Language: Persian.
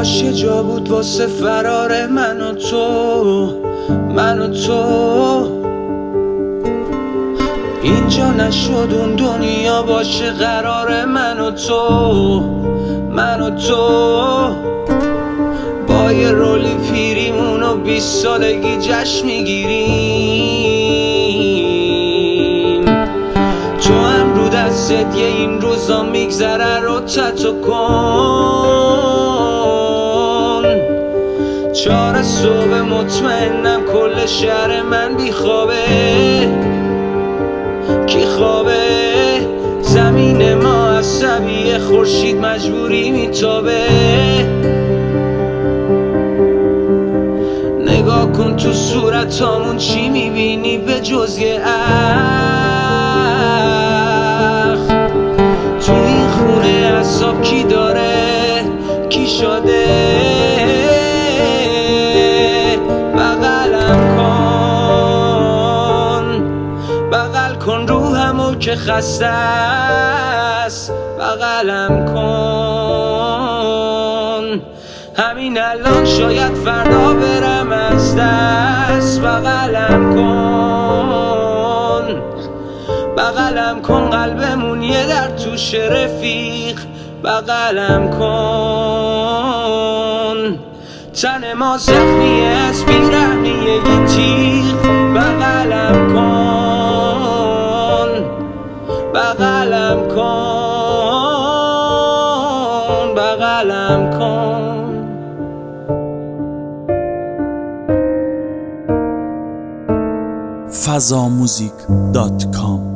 کاش یه جا بود واسه فرار من و تو اینجا نشد اون دنیا باشه قرار من و تو با یه رولی پیریمون و 20 سالگی جشن میگیریم. تو هم رو دستت یه این روزا میگذره رو تتو کن. 4 صبح مطمئنم کل شهر من بیخوابه. کی خوابه؟ زمین ما عصبیه، خورشید مجبوری میتابه. نگاه کن تو صورتامون چی میبینی به جز یه اخ؟ تو این خونه عصاب کی داره؟ کی شده؟ بغل کن روحمو که خسته است. بغلم کن همین الان، شاید فردا برم از دست. بغلم کن قلبمون یه در توش رفیق. بغلم کن تن ما زخمیه از بیرحمیه یه تیغ. بغلم کن بغلم کن. fazamusic.com